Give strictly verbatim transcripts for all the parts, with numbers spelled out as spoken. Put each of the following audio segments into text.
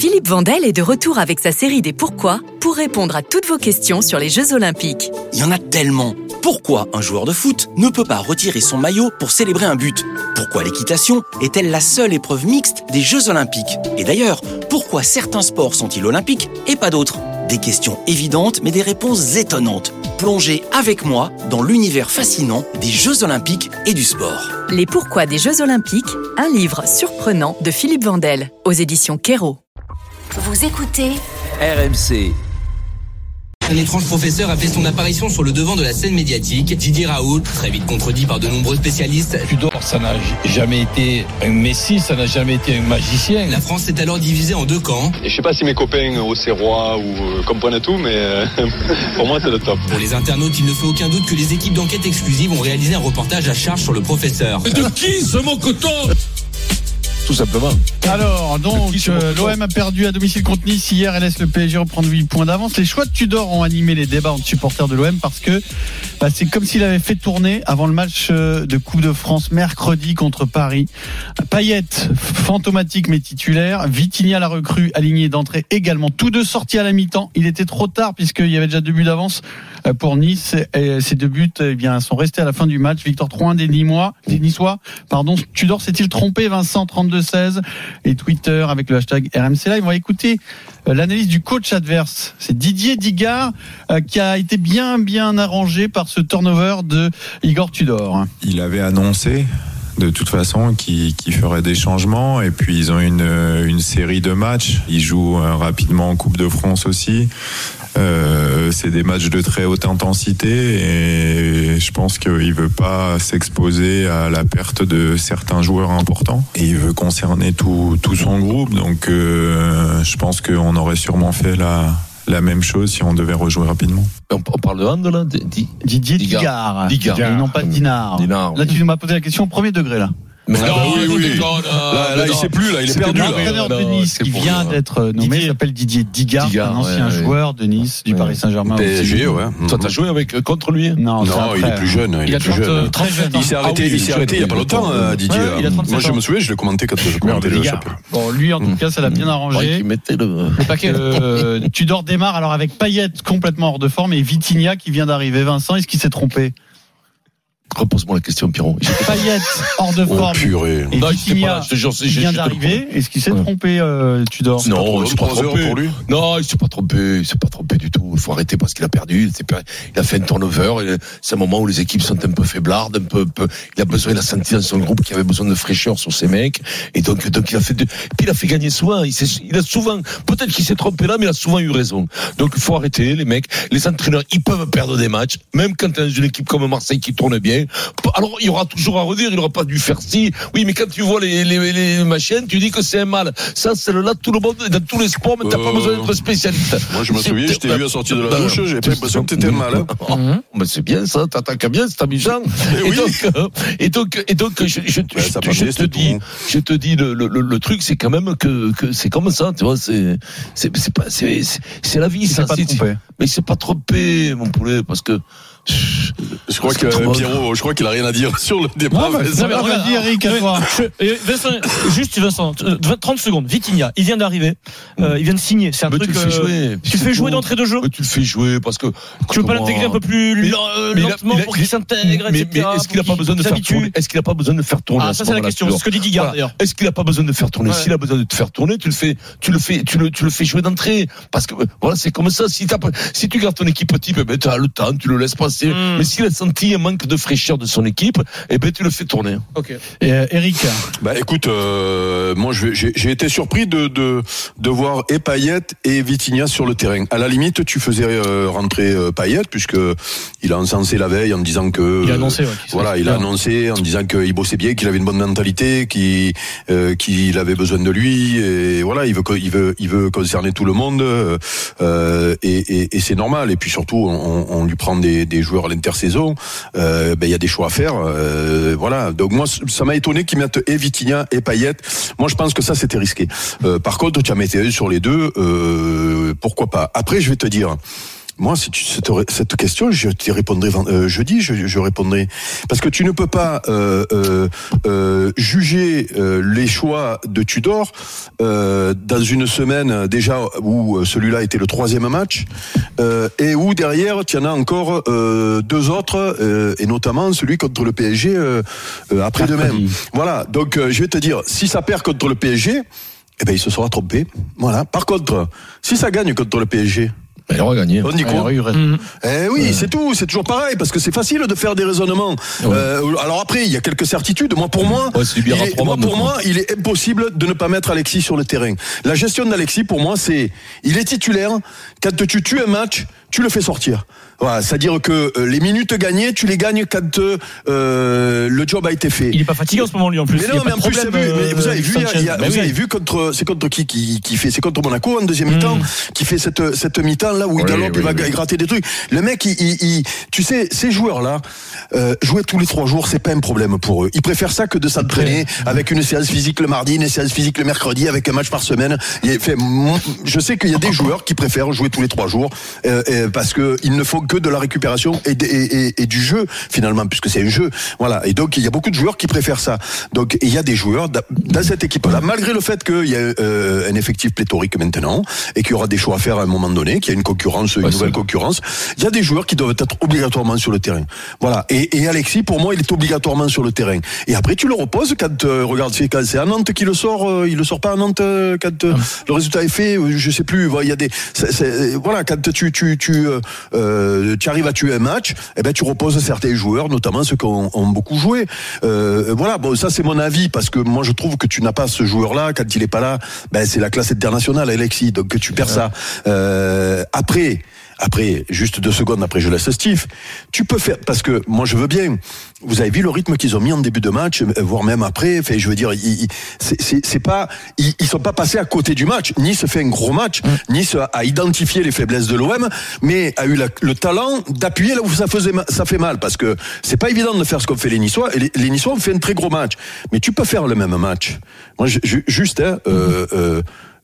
Philippe Vandel est de retour avec sa série des Pourquoi pour répondre à toutes vos questions sur les Jeux Olympiques. Il y en a tellement. Pourquoi un joueur de foot ne peut pas retirer son maillot pour célébrer un but ? Pourquoi l'équitation est-elle la seule épreuve mixte des Jeux Olympiques ? Et d'ailleurs, pourquoi certains sports sont-ils olympiques et pas d'autres ? Des questions évidentes mais des réponses étonnantes. Plongez avec moi dans l'univers fascinant des Jeux Olympiques et du sport. Les Pourquoi des Jeux Olympiques, un livre surprenant de Philippe Vandel, aux éditions Kero. Vous écoutez R M C. Un étrange professeur a fait son apparition sur le devant de la scène médiatique. Didier Raoult, très vite contredit par de nombreux spécialistes. Tudor, ça n'a jamais été un Messi, ça n'a jamais été un magicien. La France s'est alors divisée en deux camps. Et je sais pas si mes copains au Serrois ou euh, comprennent tout, mais euh, pour moi c'est le top. Pour les internautes, il ne fait aucun doute que les équipes d'enquête exclusive ont réalisé un reportage à charge sur le professeur. Mais de qui ce mocoton ? Tout simplement. Alors, donc, euh, l'O M a perdu à domicile contre Nice hier et laisse le P S G reprendre huit points d'avance. Les choix de Tudor ont animé les débats entre supporters de l'O M parce que bah, c'est comme s'il avait fait tourner avant le match de Coupe de France mercredi contre Paris. Payet, fantomatique mais titulaire. Vitinha, la recrue, aligné d'entrée également. Tous deux sortis à la mi-temps. Il était trop tard puisqu'il y avait déjà deux buts d'avance pour Nice. Et ces deux buts eh bien, sont restés à la fin du match. Victoire trois un des Niçois. Des Niçois. Pardon. Tudor s'est-il trompé, Vincent, trente-deux seize et Twitter avec le hashtag R M C Live. On va écouter l'analyse du coach adverse. C'est Didier Digard euh, qui a été bien bien arrangé par ce turnover de Igor Tudor. Il avait annoncé de toute façon qui qui ferait des changements et puis ils ont une une série de matchs. Ils jouent euh, rapidement en Coupe de France aussi. Euh, c'est des matchs de très haute intensité et je pense qu'il veut pas s'exposer à la perte de certains joueurs importants et il veut concerner tout tout son groupe. Donc euh, je pense qu'on aurait sûrement fait la la même chose si on devait rejouer rapidement. On parle de hand là, Di- Didier Digard. Digard. Et non pas Dinard. Dinard. Là, tu m'as posé la question au premier degré là. Mais ah, non, bah oui, oui. déconne, Là, là il sait plus, là, il est, est perdu. L'entraîneur de Nice qui vient d'être nommé Didier. s'appelle Didier Digard, Digard, un ancien ouais, joueur de Nice, du ouais. Paris Saint-Germain. P S G, aussi. ouais. Toi, t'as joué avec contre lui ? Non, Non, il est plus jeune. Il, Il est a plus trente, jeune. Très jeune. Il s'est arrêté, Ah oui, il s'est arrêté il y a pas longtemps, euh, Didier. Ouais, il a trente-sept Moi, je ans. me souviens, je l'ai commenté quand je commentais le Digard. championnat. Bon, lui, en tout cas, ça l'a bien arrangé. Qui mettait le, Le paquet. Euh, Tudor démarre alors avec Payet complètement hors de forme et Vitinha qui vient d'arriver. Vincent, est-ce qu'il s'est trompé ? Repose-moi la question, Pierrot. Payet hors de Oh, forme. purée. Et Non, il était pas Vitinha là, je te jure, c'est- qui je- vient je te le d'arriver. Est-ce qu'il s'est Ouais. trompé, euh, Tudor ? Non, il s'est pas trois heures trompé pour lui. Non, il s'est pas trompé. Il s'est pas trompé du tout. Il faut arrêter parce qu'il a perdu. C'est pas- Il a fait un turnover. Et c'est un moment où les équipes sont un peu faiblardes, un peu, peu. Il a besoin, il a senti dans son groupe qu'il avait besoin de fraîcheur sur ses mecs. Et donc, donc il a fait. De... Puis il a fait gagner souvent. Il, s'est... il a souvent. Peut-être qu'il s'est trompé là, mais il a souvent eu raison. Donc il faut arrêter les mecs. Les entraîneurs, ils peuvent perdre des matchs, même quand tu as une équipe comme Marseille qui tourne bien. Alors il y aura toujours à redire. Il n'aura pas dû faire ci. Oui, mais quand tu vois les, les, les machines, tu dis que c'est un mal. Ça, c'est le là de tout le monde, dans tous les sports, mais t'as Euh, pas besoin d'être spécialiste. Moi, je me C'est- souviens, je t'ai vu à sortir de la Bah, douche, j'avais pas l'impression que t'étais mal. Oh, mais c'est bien ça, t'attaques bien, c'est amusant. Et, oui. donc, euh, et donc, et donc, je, je, Ouais, je, ça je, passait, je te c'était dis, tout. je te dis, le, le, le, le truc, c'est quand même que, que c'est comme ça, tu vois, c'est, c'est, c'est pas, c'est, c'est, c'est la vie, Il ça. s'est pas c'est, trompé. mais il s'est pas trompé, mon poulet, parce que. Je crois que trop Pierrot, je crois qu'il a rien à dire sur le débat. Non, mais- Vincent. non, mais regarde, Eric, à toi. Je- euh, Vincent, juste Vincent, euh, trente secondes. Vitinha, il vient d'arriver, euh, il vient de signer. C'est un Mais truc. tu le fais euh, jouer. Tu fais jouer d'entrée de jeu. Mais tu le fais jouer parce que. Tu veux pas Comment- l'intégrer un peu plus Mais- lent- euh, mais il a- lentement il a- pour qu'il s'intègre, mais, et mais cetera, est-ce qu'il a pour pas besoin de qu'il faire s'habitue. tourner Est-ce qu'il a pas besoin de faire tourner Ah, à ça ce c'est la moment-là, question. Tudor C'est ce que dit Digard Voilà. d'ailleurs. Est-ce qu'il a pas besoin de faire tourner Ouais. S'il a besoin de te faire tourner, tu le fais, tu le fais, tu le, tu le fais jouer d'entrée. Parce que voilà, c'est comme ça. Si t'as pas, si tu gardes ton équipe type, eh ben tu as le temps, tu le laisses passer. Mm. Mais s'il a senti un manque de fraîcheur de son équipe, eh ben tu le fais tourner. Ok. Et, euh, Eric, Bah écoute, euh, moi je vais- j'ai, j'ai été surpris de, de de voir et Payet et Vitinha sur le terrain. À la limite, tu faisais euh, rentrer euh, Payet puisque il a encensé la veille en disant que il a annoncé, ouais, qu'il serait voilà, il a super. annoncé en disant qu'il bossait bien, qu'il avait une bonne mentalité, qu'il euh, qu'il avait besoin de lui et voilà, il veut co- il veut il veut concerner tout le monde euh, et, et, et c'est normal. Et puis surtout, on, on lui prend des, des joueurs à l'intersaison. Euh, ben il y a des choix à faire. Euh, voilà. Donc moi, ça m'a étonné qu'ils mettent et Vitinha et Payet. Moi, je pense que ça c'était risqué. Euh, par contre, tu as mis un sur les deux. Euh, pourquoi pas. Après, je vais te dire. moi, si tu, cette, cette question, je t'y répondrai euh, jeudi, je, je répondrai. Parce que tu ne peux pas euh, euh, euh, juger euh, les choix de Tudor euh, dans une semaine déjà où celui-là était le troisième match euh, et où derrière, tu en as encore euh, deux autres, euh, et notamment celui contre le P S G euh, euh, après-demain. Voilà, donc euh, je vais te dire, si ça perd contre le P S G, eh ben il se sera trompé. Voilà. Par contre, si ça gagne contre le P S G, il aura gagné. On dit quoi ? Mmh. Eh oui, ouais. c'est tout, c'est toujours pareil, parce que c'est facile de faire des raisonnements. Ouais. Euh, alors après, il y a quelques certitudes. Moi, pour moi, ouais, il est, moi, pour moi, il est impossible de ne pas mettre Alexis sur le terrain. La gestion d'Alexis, pour moi, c'est, il est titulaire. Quand tu tues un match, tu le fais sortir. Voilà, c'est-à-dire que euh, les minutes gagnées, tu les gagnes quand euh, le job a été fait. Il est pas fatigué en ce moment lui en plus. Mais non, mais en plus, c'est vu, mais vous avez vu, il y a, vous oui. avez vu contre, c'est contre qui qui, qui fait, c'est contre Monaco en deuxième mmh. mi-temps, qui fait cette cette mi-temps là où il oui, galope, oui, il va oui. gratter des trucs. Le mec, il, il, il tu sais, ces joueurs là, euh, jouer tous les trois jours, c'est pas un problème pour eux. Ils préfèrent ça que de s'entraîner okay. avec une séance physique le mardi, une séance physique le mercredi, avec un match par semaine. Il fait, je sais qu'il y a des joueurs qui préfèrent jouer tous les trois jours euh, euh, parce que ils ne font que de la récupération et, et, et, et du jeu finalement, puisque c'est un jeu. Voilà. Et donc il y a beaucoup de joueurs qui préfèrent ça. Donc il y a des joueurs dans cette équipe-là, malgré le fait qu'il y a euh, un effectif pléthorique maintenant et qu'il y aura des choix à faire à un moment donné, qu'il y a une concurrence, une ouais, nouvelle c'est... concurrence. Il y a des joueurs qui doivent être obligatoirement sur le terrain. Voilà. Et, et Alexis, pour moi, il est obligatoirement sur le terrain. Et après, tu le reposes quand euh, regarde, c'est quand c'est à Nantes qui le sort. Euh, il le sort pas à Nantes euh, quand euh, le résultat est fait. Euh, je sais plus. Il y a des. C'est, c'est, voilà. Quand tu tu tu euh, tu arrives à tuer un match, eh ben tu reposes certains joueurs, notamment ceux qui ont, ont beaucoup joué. Euh, voilà, bon, ça c'est mon avis parce que moi je trouve que tu n'as pas ce joueur-là quand il est pas là. Ben c'est la classe internationale, Alexis, donc que tu perds ouais. ça. Euh, après. Après, juste deux secondes après, je laisse Steve. Tu peux faire, parce que moi je veux bien. Vous avez vu le rythme qu'ils ont mis en début de match, voire même après. Enfin, je veux dire, ils, c'est, c'est, c'est pas, ils, ils sont pas passés à côté du match. Nice fait un gros match. Mmh. Nice a identifié les faiblesses de l'O M, mais a eu la, le talent d'appuyer là où ça faisait, ça fait mal, parce que c'est pas évident de faire ce qu'ont fait les Niçois. Et les, les Niçois ont fait un très gros match, mais tu peux faire le même match. Moi, je, je, juste, hein, euh, euh,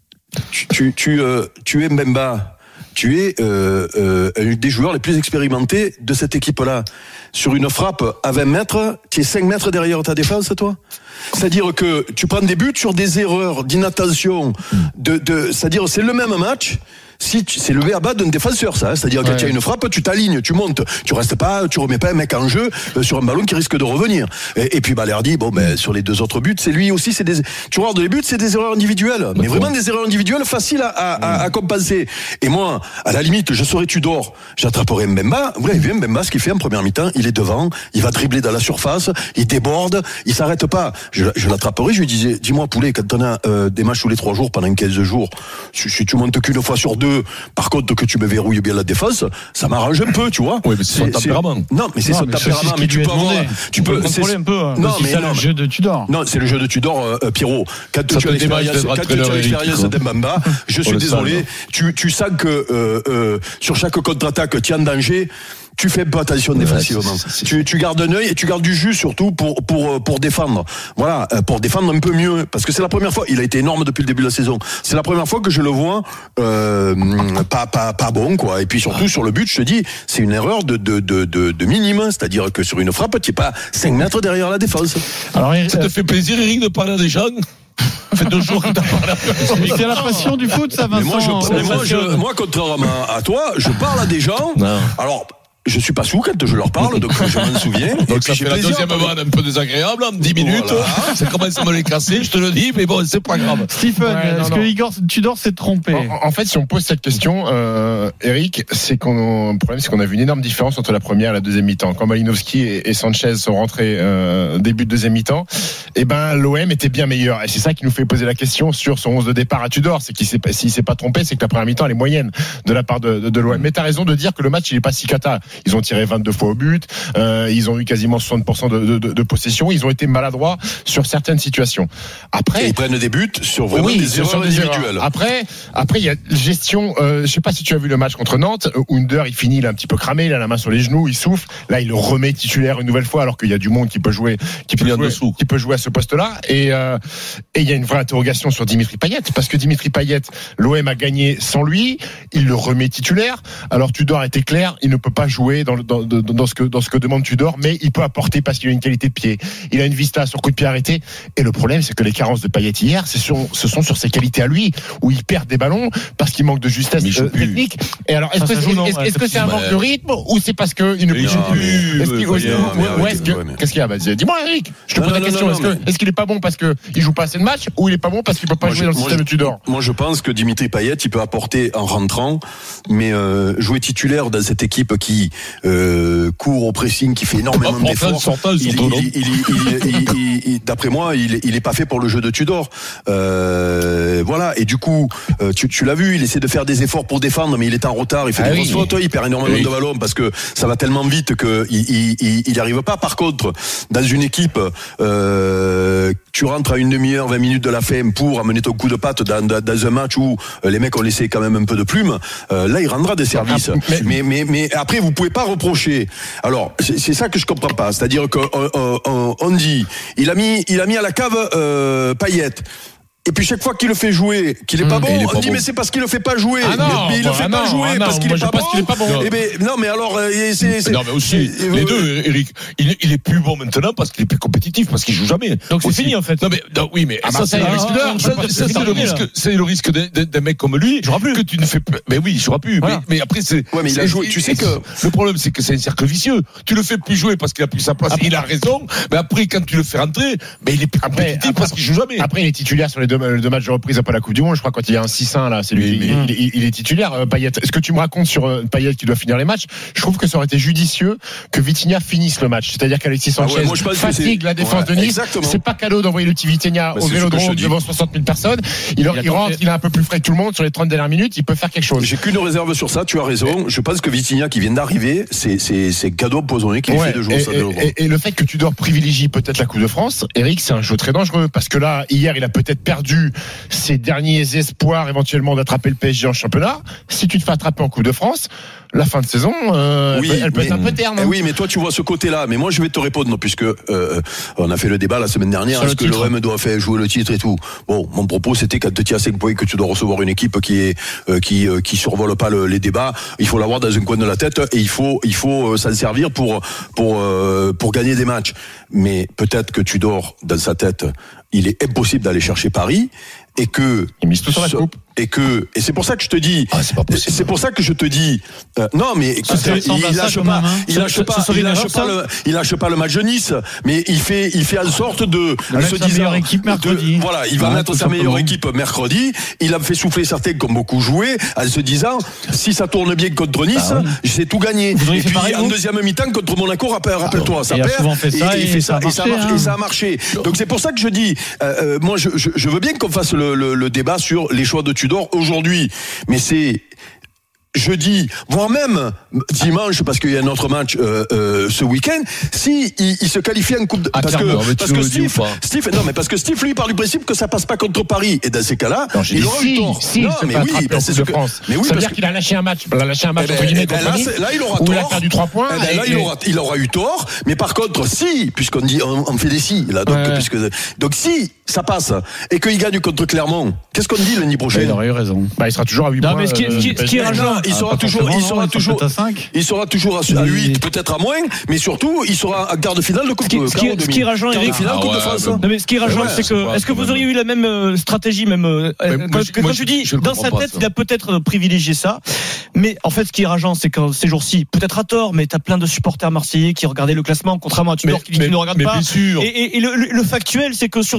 tu, tu, tu, euh, tu es Mbemba. Tu es euh, euh, un des joueurs les plus expérimentés de cette équipe-là. Sur une frappe à vingt mètres, tu es cinq mètres derrière ta défense, toi. C'est-à-dire que tu prends des buts sur des erreurs d'inattention. De, de, c'est-à-dire c'est le même match. Si tu, c'est le B A B A d'un défenseur, ça. Hein, c'est-à-dire que ouais. tu as une frappe, tu t'alignes, tu montes, tu restes pas, tu remets pas un mec en jeu euh, sur un ballon qui risque de revenir. Et, et puis Balerdi, bon ben sur les deux autres buts, c'est lui aussi, c'est des. Tu regardes les buts, c'est des erreurs individuelles, mais vraiment des erreurs individuelles faciles à, à, à, à compenser. Et moi, à la limite, je serais Tudor, j'attraperais Mbemba. Vous l'avez vu, Mbemba, ce qu'il fait en première mi-temps, il est devant, il va dribbler dans la surface, il déborde, il s'arrête pas. Je, je l'attraperais, je lui disais, dis-moi poulet, quand on a euh, des matchs tous les trois jours pendant quinze jours, si, si tu montes qu'une fois sur deux. Par contre, que tu me verrouilles bien la défense, ça m'arrange un peu, tu vois. Oui, mais c'est, c'est son tempérament. Non, mais c'est non, son mais tempérament. Mais tu peux avoir. Tu peux contrôler un peu. Hein. Non, mais c'est non, le jeu de Tudor. Non, c'est le jeu de Tudor, euh, Pierrot. Quand ça tu as l'expérience, quand tu as l'expérience d'Mbemba, je suis désolé. Tu, tu sens que euh, euh, sur chaque contre-attaque, tu es en danger. Tu fais pas attention défensivement. C'est, c'est, tu, tu gardes un œil et tu gardes du jus surtout pour pour pour défendre. Voilà, pour défendre un peu mieux, parce que c'est la première fois. Il a été énorme depuis le début de la saison. C'est la première fois que je le vois euh, pas pas pas bon quoi. Et puis surtout sur le but, je te dis, c'est une erreur de de de de, de minime, c'est-à-dire que sur une frappe, tu es pas cinq mètres derrière la défense. Alors ça te fait plaisir, Eric, de parler à des gens. Ça fait deux jours que t'as parlé à personne. C'est la passion du foot, ça, Vincent. Mais moi, je, mais moi, je, moi, contrairement à toi, je parle à des gens. Non. Alors. Je suis pas sous quand je leur parle, donc je m'en souviens. Donc ça fait la deuxième vanne un peu désagréable, en dix minutes. Voilà. Ça commence à me les casser, je te le dis, mais bon, c'est pas grave. Stephen, ouais, est-ce non, que non. Igor Tudor s'est trompé? En, en fait, si on pose cette question, euh, Eric, c'est qu'on, le problème, c'est qu'on a vu une énorme différence entre la première et la deuxième mi-temps. Quand Malinowski et, et Sanchez sont rentrés euh, début de deuxième mi-temps, et ben l'O M était bien meilleur. Et c'est ça qui nous fait poser la question sur son onze de départ à Tudor. C'est qu'il s'est, s'il s'est pas trompé, c'est que la première mi-temps elle est moyenne de la part de, de, de l'O M. Mais t'as raison de dire que le match il est pas si cata. Ils ont tiré vingt-deux fois au but. Euh, ils ont eu quasiment soixante pour cent de, de, de possession. Ils ont été maladroits sur certaines situations. Après, et ils prennent des buts sur vraiment oui, des sur erreurs des individuelles. Erreurs. Après, après il y a gestion. Euh, je sais pas si tu as vu le match contre Nantes. Under, il finit, il est un petit peu cramé, il a la main sur les genoux, il souffle. Là, il le remet titulaire une nouvelle fois, alors qu'il y a du monde qui peut jouer, qui peut jouer, qui peut jouer à ce poste-là. Et euh, et il y a une vraie interrogation sur Dimitri Payet, parce que Dimitri Payet, l'O M a gagné sans lui. Il le remet titulaire. Alors Tudor a été clair, il ne peut pas jouer dans, dans, dans, dans ce que dans ce que demande Tudor, mais il peut apporter parce qu'il a une qualité de pied. Il a une vista sur coup de pied arrêté. Et le problème, c'est que les carences de Payet hier, c'est sur, ce sont sur ses qualités à lui, où il perd des ballons parce qu'il manque de justesse euh, technique. Et alors, est-ce que, est-ce, est-ce, est-ce que c'est un manque de rythme ou c'est parce qu'il ne bouge plus? Qu'est-ce qu'il y a? Bah, dis-moi, Eric. Je te pose la question. Est-ce, que, est-ce qu'il est pas bon parce que il joue pas assez de matchs ou il est pas bon parce qu'il peut pas moi jouer je, dans le système je, de Tudor? Moi, je pense que Dimitri Payet, il peut apporter en rentrant, mais euh, jouer titulaire dans cette équipe qui euh, court au pressing, qui fait énormément d'efforts. Il, il, il, il, il, il, d'après moi, il, il est pas fait pour le jeu de Tudor. Euh, voilà. Et du coup, euh, tu, tu l'as vu, il essaie de faire des efforts pour défendre, mais il est en retard. Il fait ah des oui, grosses fautes, il perd énormément oui. de ballons parce que ça va tellement vite que il, il, il arrive pas. Par contre, dans une équipe, euh, tu rentres à une demi-heure, vingt minutes de la fin pour amener ton coup de patte dans, dans, dans un match où les mecs ont laissé quand même un peu de plume. Euh, là, il rendra des services. Mais, mais, mais, mais après, vous pouvez pas reprocher. Alors, c'est, c'est ça que je comprends pas. C'est-à-dire qu'on on, on dit, il a mis, il a mis à la cave euh, Payet. Et puis chaque fois qu'il le fait jouer, qu'il est pas mmh, bon, est on pas dit bon. Mais c'est parce qu'il le fait pas jouer. Ah non, mais, mais il bah, le fait ah pas non, jouer ah non, parce qu'il est pas, bon. Qu'il est pas bon. Et ben non, mais alors c'est, c'est non mais aussi c'est, les euh, deux, Eric, il, il est plus bon maintenant parce qu'il est plus compétitif, parce qu'il joue jamais. Donc c'est fini en fait. Non mais non, oui, mais ah, ça c'est le risque. Ça c'est le risque. C'est le risque d'un mec comme lui que tu ne fais plus. Mais oui, il jouera plus. Mais après c'est. Ouais, mais il a joué. Tu sais que le problème c'est que c'est un cercle vicieux. Tu le fais plus jouer parce qu'il a plus sa place. Il a raison. Mais après quand tu le fais rentrer, mais il est plus compétitif parce qu'il joue jamais. Après il est titulaire sur les deux matchs de reprise après la Coupe du Monde, je crois, quand il y a un six un là, c'est lui, oui, il, il, il est titulaire, euh, Payet. Ce que tu me racontes sur euh, Payet qui doit finir les matchs, je trouve que ça aurait été judicieux que Vitinha finisse le match. C'est-à-dire qu'Alexis Sanchez ah ouais, fatigue la défense ouais, de Nice. Exactement. C'est pas cadeau d'envoyer le petit Vitinha au Vélodrome devant soixante mille personnes. Il, il, il rentre, il est un peu plus frais que tout le monde sur les trente dernières minutes, il peut faire quelque chose. J'ai qu'une réserve sur ça, tu as raison. Je pense que Vitinha qui vient d'arriver, c'est, c'est, c'est cadeau empoisonné qui ouais, fait de jouer ça. Et, et, et le fait que tu dois privilégier peut-être la Coupe de France, Eric, c'est un jeu très dangereux parce que là, hier, il a peut-être perdu ses derniers espoirs éventuellement d'attraper le P S G en championnat. Si tu te fais attraper en Coupe de France, la fin de saison, euh, oui, elle peut mais, être un peu terne. Hein. Oui, mais toi tu vois ce côté-là. Mais moi je vais te répondre puisque euh, on a fait le débat la semaine dernière. Est-ce que l'O M doit faire jouer le titre et tout? Bon, mon propos c'était quand tu as cinq points que tu dois recevoir une équipe qui est euh, qui euh, qui survole pas le, les débats. Il faut l'avoir dans un coin de la tête et il faut il faut euh, s'en servir pour pour euh, pour gagner des matchs. Mais peut-être que tu dors dans sa tête. Il est impossible d'aller chercher Paris et que il mise tout sur la coupe. Et que et c'est pour ça que je te dis ah, c'est pas possible. C'est pour ça que je te dis euh, non mais écoute, il, il lâche pas même, hein. il lâche ça, pas ça, il lâche pas le il lâche pas le match de Nice, mais il fait il fait en sorte de il se disant équipe mercredi. De, voilà, il va ouais, mettre sa meilleure équipe mercredi, il a fait souffler certains qui ont beaucoup joué en se disant si ça tourne bien contre Nice, bah, oui. c'est tout gagné. Et puis pareil, en deuxième mi-temps contre Monaco, rappelle-toi, ah, ça perd et il fait ça et ça a marché. Donc c'est pour ça que je dis moi je veux bien qu'on fasse le débat sur les choix de Tudor aujourd'hui, mais c'est jeudi, voire même dimanche, parce qu'il y a un autre match euh, euh, ce week-end. Si il, il se qualifie en coupe, de, ah, parce que parce que Steve, Steve, non mais parce que Steve lui part du principe que ça passe pas contre Paris, et dans ces cas-là, non, il aura eu tort. Si, non, mais oui, ben, c'est ce que, mais oui, ça veut dire que... qu'il a lâché un match, il a lâché un match. Eh ben, eh ben, là, là, il aura tort. Il a perdu trois points. Eh ben, et, là, et... il aura, il aura eu tort. Mais par contre, si, puisqu'on dit, on, on fait des si, là, donc, ouais. puisque, donc si ça passe et qu'il gagne contre Clermont, qu'est-ce qu'on dit l'année prochaine? Il aurait eu raison. Bah, il sera toujours à huit points. Non, mais ce qui est rageant, il sera toujours, il sera toujours, il sera toujours à huit, peut-être à moins, mais surtout, il sera à quart de finale de Coupe de France. Ce qui est rageant, Eric, non mais ce qui est rageant, c'est que, est-ce que vous auriez eu la même stratégie, même, quand tu dis, dans sa tête, il a peut-être privilégié ça, mais en fait, ce qui est rageant, c'est que ces jours-ci, peut-être à tort, mais t'as plein de supporters marseillais qui regardaient le classement, contrairement à Tudor qui dit qu'il ne regarde pas. Et le factuel, c'est que sur deux matchs de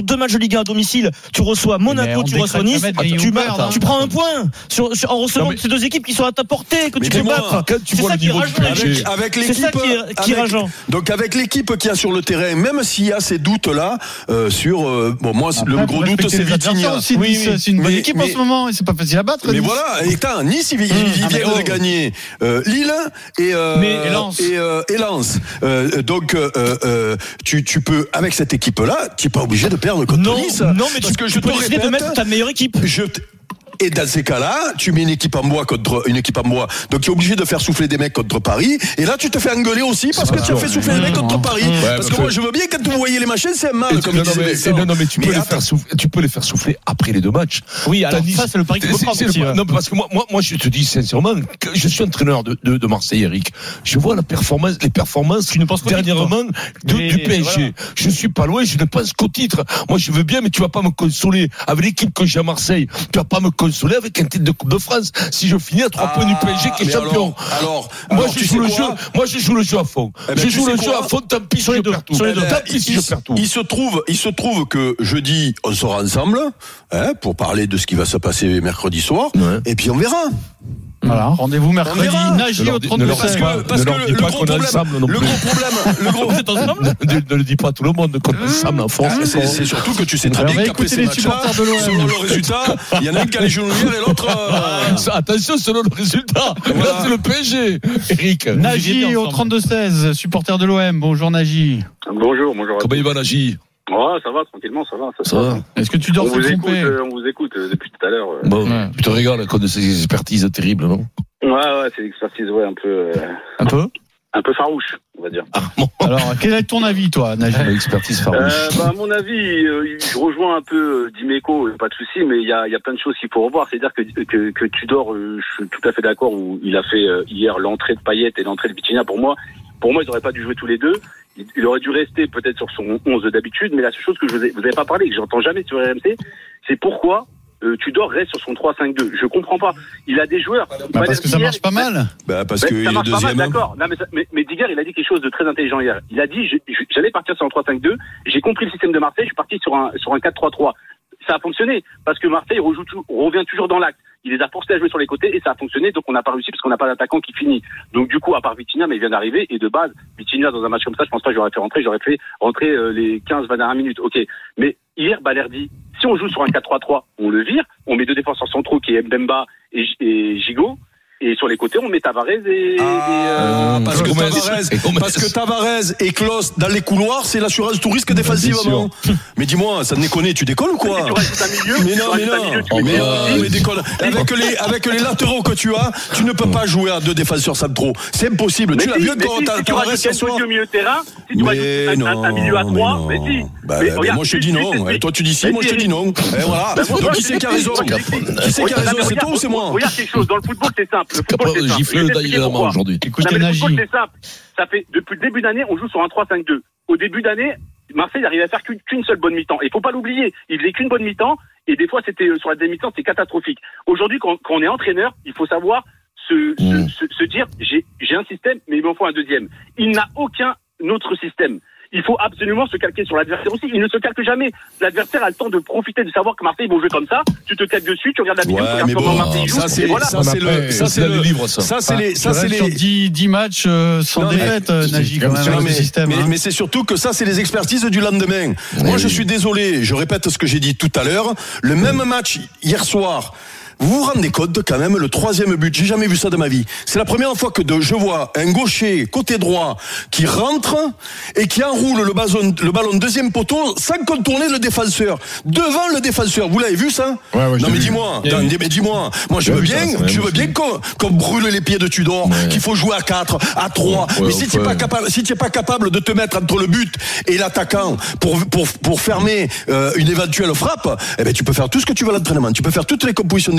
Ligue un à domicile, tu reçois Monaco, tu reçois Nice, tu, marques, tu prends un point sur, sur, en recevant non, ces deux équipes qui sont à ta portée, que tu peux battre. Tu vois le niveau du P S G. Avec, avec l'équipe, c'est ça qui est, qui est rageant. Donc avec l'équipe qui a sur le terrain, même s'il y a ces doutes-là euh, sur, euh, bon moi après, le gros doute c'est Vitinha. Aussi, oui, oui. C'est une bonne mais, équipe mais, en ce moment et c'est pas facile à battre. Mais Nice. voilà, et t'as Nice, ils, ils, mmh. ils viennent ah, de oh. gagner euh, Lille et euh, mais, et Lens. Et, euh, et Lens. Euh, donc euh, euh, tu, tu peux avec cette équipe-là, tu n'es pas obligé de perdre contre non, Nice. Non, mais parce tu, que tu je peux te décider répète, de mettre ta meilleure équipe. Je t... Et dans ces cas-là, tu mets une équipe en bois contre une équipe en bois. Donc tu es obligé de faire souffler des mecs contre Paris. Et là, tu te fais engueuler aussi parce que tu as fait souffler des mecs contre Paris. Ouais, parce que moi, je veux bien quand vous voyez les machines, c'est un mal. Comme non, non, mais, non, non, mais tu peux mais les faire souffler. Tu peux les faire souffler après les deux matchs. Oui, alors ça, c'est le pari qu'il faut prendre. Aussi, le, non, parce que moi, moi, moi, je te dis sincèrement, que je suis entraîneur de, de, de Marseille, Eric. Je vois la performance, les performances. Tu ne penses dernièrement de, du P S G. Voilà. Je suis pas loin. Je ne pense qu'au titre. Moi, je veux bien, mais tu vas pas me consoler avec l'équipe que j'ai à Marseille. Tu vas pas me consoler avec un titre de Coupe de France si je finis à trois ah, points du P S G qui est champion. Alors, alors moi alors, je joue le jeu, moi je joue le jeu à fond. Eh ben, je joue le jeu à fond, tant pis si je perds tout. Tant pis si je perds tout. Il se trouve, il se trouve que jeudi on sera ensemble, hein, pour parler de ce qui va se passer mercredi soir, ouais. Et puis on verra. Voilà, rendez-vous mercredi. Nagy au trente-deux. Parce que, parce que le, le, gros problème, le gros problème, le gros problème, ne, ne le dis pas à tout le monde qu'on est ensemble en France. Ah, c'est, c'est surtout que tu sais très bien qu'après ces matchs-là, selon le résultat, il y en a un qui a les genoux et l'autre. Euh... Attention, selon le résultat. Voilà. Là, c'est le P S G. Eric. Nagy au trente-deux seize, supporter de l'O M. Bonjour Nagy. Bonjour, bonjour. Comment il va Nagy? Ouais, ça va, tranquillement, ça va. Ça, ça va. Est-ce que tu dors on vous écoute, euh, on vous écoute euh, depuis tout à l'heure. Euh. Bon, ouais. Tu te régales à cause de ces expertises terribles, non? Ouais, ouais, c'est l'expertise, ouais, un peu. Euh, un peu Un peu farouche, on va dire. Ah, bon. Alors, quel est ton avis, toi, Nagy? L'expertise farouche. Euh, bah, à mon avis, euh, je rejoins un peu euh, Dimeco, pas de souci, mais il y a, y a plein de choses qu'il faut revoir. C'est-à-dire que, que, que Tudor, euh, je suis tout à fait d'accord, où il a fait euh, hier l'entrée de Payet et l'entrée de Vitinha. Pour moi, pour moi, ils n'auraient pas dû jouer tous les deux. Il aurait dû rester peut-être sur son onze d'habitude, mais la seule chose que je vous ai, vous avez pas parlé, que j'entends jamais sur R M C, c'est pourquoi euh, Tudor reste sur son trois cinq deux. Je comprends pas. Il a des joueurs. Bah parce que ça marche pas mal. Bah parce bah, que ça marche pas mal, d'accord. Non, mais, ça, mais, mais Digger, il a dit quelque chose de très intelligent hier. Il a dit, je, je, j'allais partir sur un trois cinq deux. J'ai compris le système de Marseille. Je suis parti sur un sur un quatre trois trois. Ça a fonctionné parce que Marseille rejoue tout, revient toujours dans l'axe. Il les a forcés à jouer sur les côtés et ça a fonctionné. Donc on n'a pas réussi parce qu'on n'a pas d'attaquant qui finit. Donc du coup, à part Vitinha, mais il vient d'arriver et de base, Vitinha dans un match comme ça, je pense pas que j'aurais fait rentrer. J'aurais fait rentrer euh, les quinze vingt dernières minutes. Ok. Mais hier, Balerdi, si on joue sur un quatre trois trois, on le vire. On met deux défenseurs centraux qui est Mbemba et, et Gigot. Et sur les côtés, on met Tavares et... Ah, et euh, parce, que Tavares, parce que Tavares et Klose dans les couloirs, c'est l'assurance tout risque défensivement. Mais dis-moi, ça déconne, tu décolles ou quoi? Tu rajoutes un milieu, mais non, mais non, milieu, mais non, mais déconne. Avec les, avec les latéraux que tu as, tu ne peux pas jouer à deux défenseurs centraux. C'est impossible. Mais tu si, l'as vu quand si, t'as si tu rajoutes un milieu de terrain, si tu rajoutes un, un milieu à trois, mais si. Bah, mais, bah, regarde, moi je te dis non. Et toi tu dis si, moi je te dis non. Et voilà. Donc qui c'est qui a raison? Qui c'est qui a raison? C'est toi ou c'est moi? Regarde quelque chose. Dans le football, c'est simple. Le football, c'est simple. Le d'ailleurs aujourd'hui. Écoutez, Nagy. C'est simple. Ça fait depuis le début d'année, on joue sur un trois cinq deux. Au début d'année, Marseille n'arrivait à faire qu'une, qu'une seule bonne mi-temps. Et il faut pas l'oublier, il faisait qu'une bonne mi-temps et des fois c'était sur la demi-temps, c'est catastrophique. Aujourd'hui, quand, quand on est entraîneur, il faut savoir se, mmh. se, se, se dire j'ai, j'ai un système, mais il m'en faut un deuxième. Il n'a aucun autre système. Il faut absolument se calquer sur l'adversaire aussi. Il ne se calque jamais. L'adversaire a le temps de profiter, de savoir que Marseille vont jouer comme ça. Tu te calques dessus, tu regardes la vidéo, ouais, tu regardes comment bon, Marseille joue. Ça, c'est, voilà. ça, c'est le, ça, c'est le livre, ça. Ça, c'est les, ça, c'est les. dix, dix matchs euh, sans non, défaite, euh, Nagy, quand même, mais, système. Mais, hein. mais c'est surtout que ça, c'est les expertises du lendemain. Oui, Moi, je suis désolé. Je répète ce que j'ai dit tout à l'heure. Le même match hier soir. Vous vous rendez compte quand même, le troisième but, j'ai jamais vu ça de ma vie. C'est la première fois que de, je vois un gaucher côté droit qui rentre et qui enroule le ballon, le ballon deuxième poteau sans contourner le défenseur, devant le défenseur. Vous l'avez vu ça? Ouais, ouais, non mais dis-moi, non, mais dis-moi, moi je veux bien, je veux bien qu'on, qu'on brûle les pieds de Tudor, ouais. qu'il faut jouer à quatre, à trois. Ouais, mais si tu n'es pas capable, si tu n'es pas capable de te mettre entre le but et l'attaquant pour pour pour fermer euh, une éventuelle frappe, eh ben tu peux faire tout ce que tu veux à l'entraînement, tu peux faire toutes les compositions des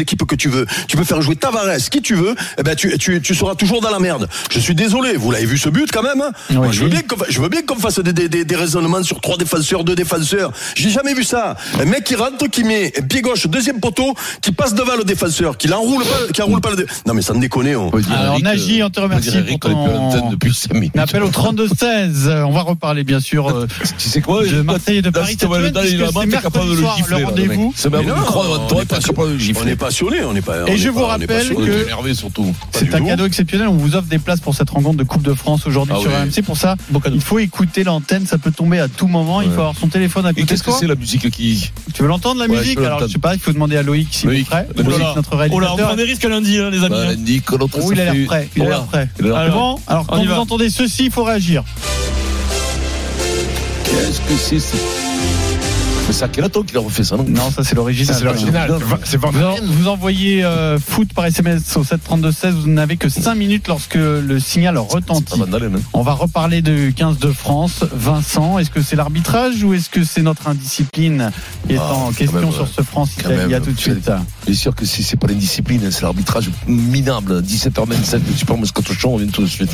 équipes que tu veux. Tu peux faire jouer Tavares, qui tu veux, eh ben tu, tu, tu seras toujours dans la merde. Je suis désolé, vous l'avez vu ce but quand même. Hein. Oui, Moi, je veux oui. bien qu'on, je veux bien qu'on fasse des, des, des, des raisonnements sur trois défenseurs, deux défenseurs. J'ai jamais vu ça. Un mec qui rentre, qui met pied gauche, deuxième poteau, qui passe devant le défenseur, qui l'enroule pas, qui enroule pas le. Dé... Non mais sans déconner. On... Alors Nagy, on te remercie pour ton appel au trente-deux seize. On va reparler bien sûr euh, tu sais quoi, de Marseille et de Paris. C'est mercredi soir le rendez-vous. On est passionné, on est pas. Et je vous rappelle que c'est un cadeau exceptionnel. On vous offre des places pour cette rencontre de Coupe de France aujourd'hui sur R M C. Pour ça, il faut écouter l'antenne. Ça peut tomber à tout moment. Il faut avoir son téléphone à côté de toi. Qu'est-ce que c'est la musique qui Tu veux l'entendre la musique? Alors je sais pas. Il faut demander à Loïc s'il est prêt. Notre réalisateur. On prend des risques lundi, les amis. Lundi, oh, il a l'air prêt. Il a l'air prêt. Alors, alors quand vous entendez ceci, il faut réagir. Qu'est-ce que c'est ça? C'est ça, quel attend qu'il a refait ça, non? Non, ça c'est l'original. Ça, c'est l'original. C'est vous, vous envoyez euh, foot par S M S au sept trente-deux seize. Vous n'avez que cinq minutes lorsque le signal retentit. On va reparler de quinze de France. Vincent, est-ce que c'est l'arbitrage ou est-ce que c'est notre indiscipline qui est ah, en question même, sur ce France-Italie? À tout de suite. Bien sûr que si c'est pas l'indiscipline, c'est l'arbitrage minable. dix-sept heures vingt-sept, le Super Moscato Show, on vient tout de suite.